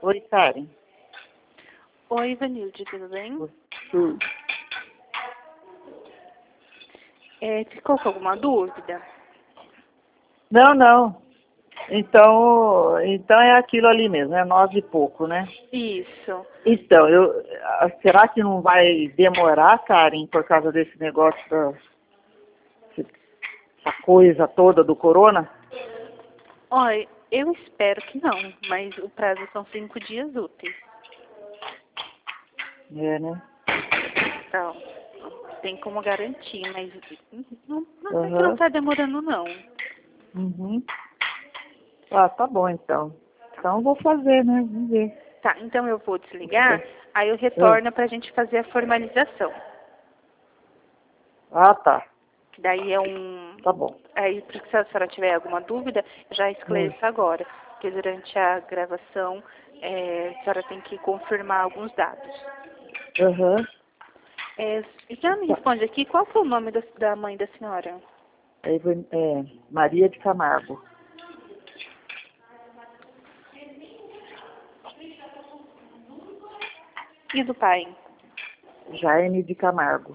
Oi, Karen. Oi, Vanilde, tudo bem? Tudo. Ficou com alguma dúvida? Não, não. Então é aquilo ali mesmo, é 9 e pouco, né? Isso. Então, será que não vai demorar, Karen, por causa desse negócio essa coisa toda do corona? Olha, eu espero que não, mas o prazo são 5 dias úteis. É, né? Então, tem como garantir, mas não é que não Aham. tá demorando, não. Uhum. Ah, tá bom então. Então eu vou fazer, né? Vamos ver. Tá, então eu vou desligar, aí eu Ah, retorno pra gente fazer a formalização. ah, tá. Que daí é um... Tá bom. Aí, se a senhora tiver alguma dúvida, já Hum. esclareço agora. Porque durante a gravação, a senhora tem que confirmar alguns dados. Aham. Já me Tá. responde aqui, qual que é o nome da mãe da senhora? Maria de Camargo. E do pai? Jaime de Camargo.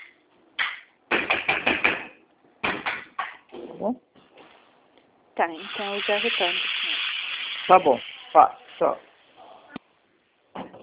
Tá bom? Tá, então eu já retorno. Tá bom. Tá. Tchau.